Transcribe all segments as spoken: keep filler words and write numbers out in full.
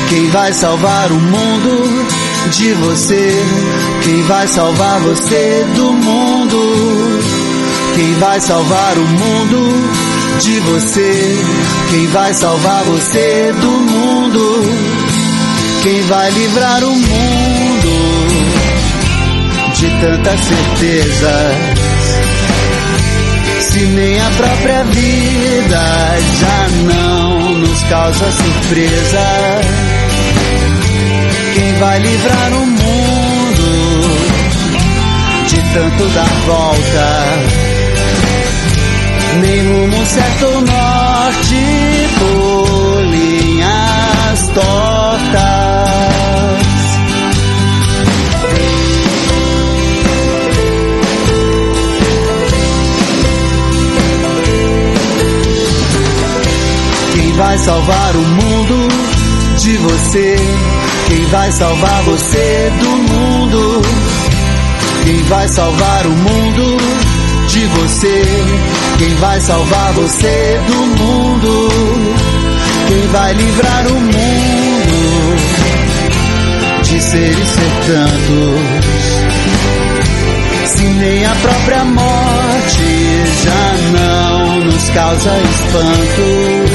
Quem vai salvar o mundo de você? Quem vai salvar você do mundo? Quem vai salvar o mundo de você? Quem vai salvar você do mundo? Quem vai livrar o mundo de tantas certezas? Se nem a própria vida já não nos causa surpresa. Quem vai livrar o mundo de tanto dar volta? Nem rumo certo ou norte por linhas tortas. Quem vai salvar o mundo de você? Quem vai salvar você do mundo? Quem vai salvar o mundo de você? Quem vai salvar você do mundo? Quem vai livrar o mundo de seres ser tantos? Se nem a própria morte já não nos causa espanto.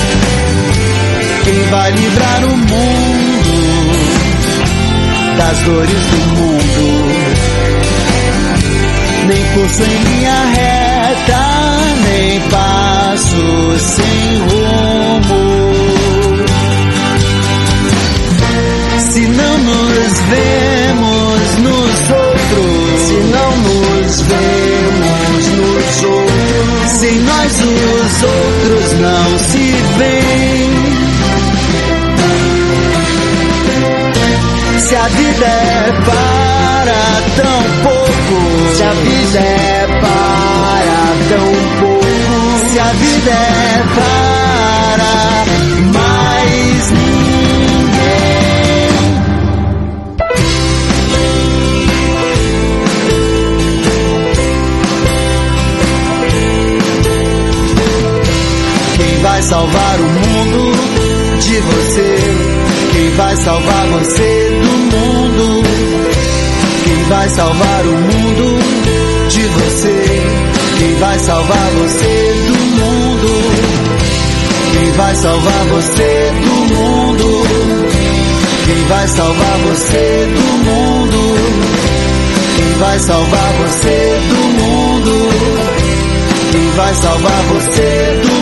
Quem vai livrar o mundo das dores do mundo? Nem curso em linha reta, nem passo sem rumo. Se não nos vemos nos outros, se não nos vemos nos outros, sem nós os outros não se veem. Se a vida é para tão pouco, se a vida é para tão pouco, se a vida é para mais ninguém. Quem vai salvar o mundo de você? Quem vai salvar você do mundo? Quem vai salvar o mundo de você? Quem vai salvar você do mundo? Quem vai salvar você do mundo? Quem vai salvar você do mundo? Quem vai salvar você do mundo? Quem vai salvar você do mundo?